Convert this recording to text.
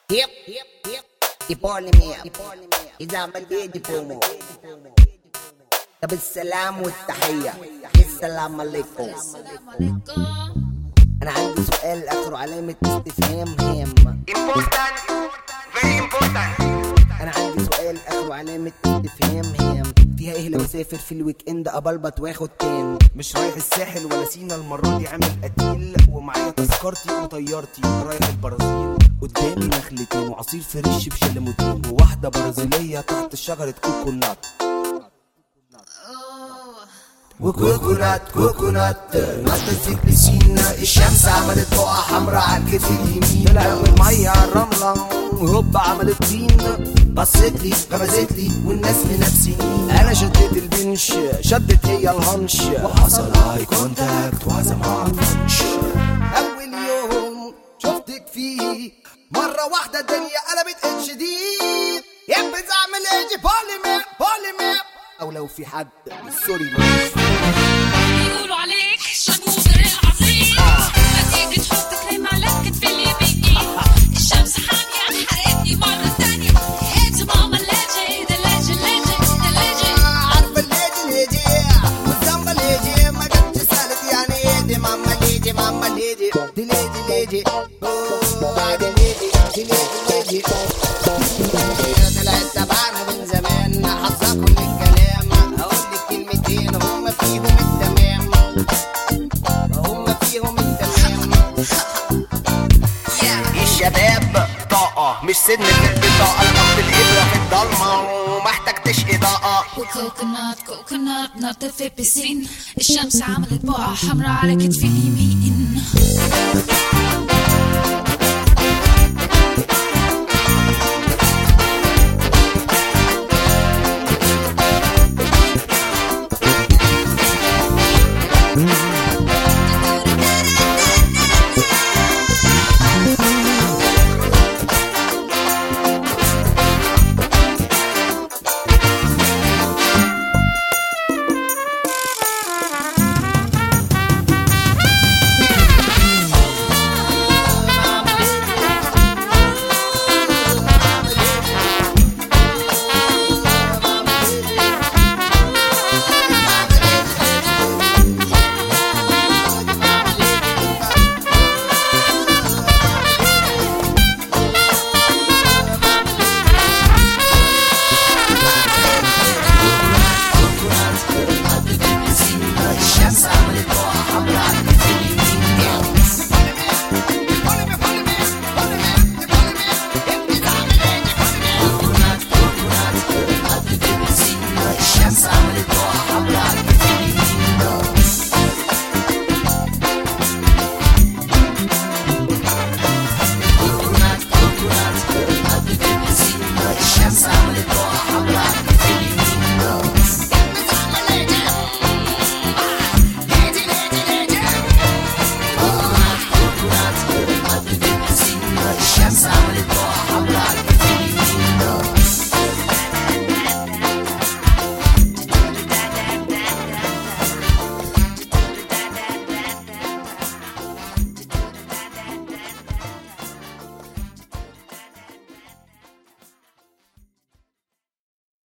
Yep, يبوليميا إذا عمل بيدي بومو. طب السلام والتحية، السلام عليكم. أنا عندي سؤال آخره علامة استفهام هام. Important, very important. أنا عندي سؤال آخره علامة استفهام هام. فيها إيه لو أسافر في الويك إند أبلبط وآخد تان؟ مش رايح الساحل ولا سينا المرة دي، عامل قتيل ومعايا تذكرتي وطيارتي رايح البرازيل. قدامي نخلتين وعصير فريش بشلموتين وواحدة برازيلية تحت شجرة كوكونات. وكوكونات كوكونات نطت بسينا، الشمس عملت بقعة حمرا على الكتف اليمين. طلع من المية على الرملة هوب عملت طين. بصت لي غمزت لي والناس منافسين. انا شديت البنش شدت هي الهنش، وحصل هاي كونتاكت وعزمها عالفنش. اول يوم شفتك فيه مرة واحدة الدنيا قلبت شديد. يا بتعمل ايه بوليمير او لو في حد سوري بيقولوا عليك شموذر العظيم. ما تيجي تحط كريم على كتف اليمين. الشمس حامية حرقتني مرة تانية. انت ماما اللاجي ده لاجي عارفة الليجي والزنبة الليجي ما جبت سالت يعني ايه دي ماما الليجي دي ليجي بعد الليجي طلعت تبعنا من زمان حافظة كل الكلام. هقول لك كلمتين هم فيهم التمام. الشباب طاقة مش سن في البطاقة، الخط الإبرة في الضلمة ومحتاجتش إضاءة. كوكونات نط في بسين. الشمس عملت بقعة حمراء على كتفي اليمين.